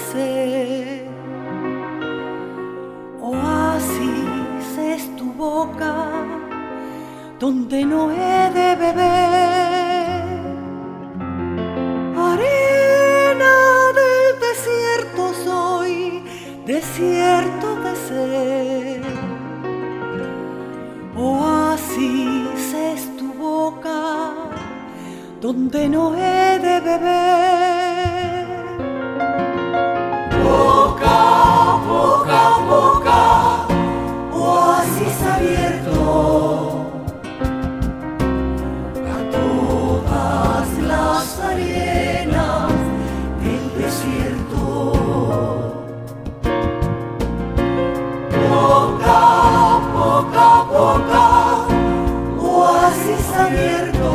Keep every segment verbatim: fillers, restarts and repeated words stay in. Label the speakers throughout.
Speaker 1: sed. Oasis es tu boca, donde no he de beber. Arena del desierto soy, desierto de sed. Oasis es tu boca, donde no he de beber. Boca, boca, boca, oasis abierto a todas las arenas del desierto. Boca, boca, boca, oasis abierto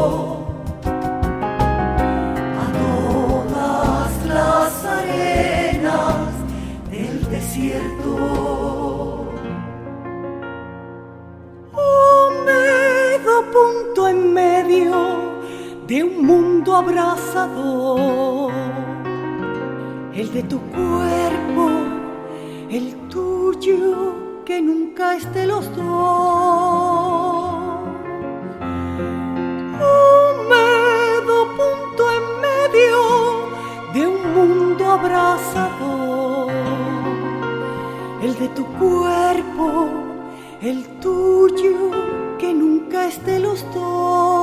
Speaker 1: a todas las arenas del desierto. Húmedo punto en medio de un mundo abrasador, el de tu cuerpo, el tuyo, que nunca es de los dos. Húmedo punto en medio de un mundo abrasador, el de tu cuerpo, el tuyo, que nunca es de los dos.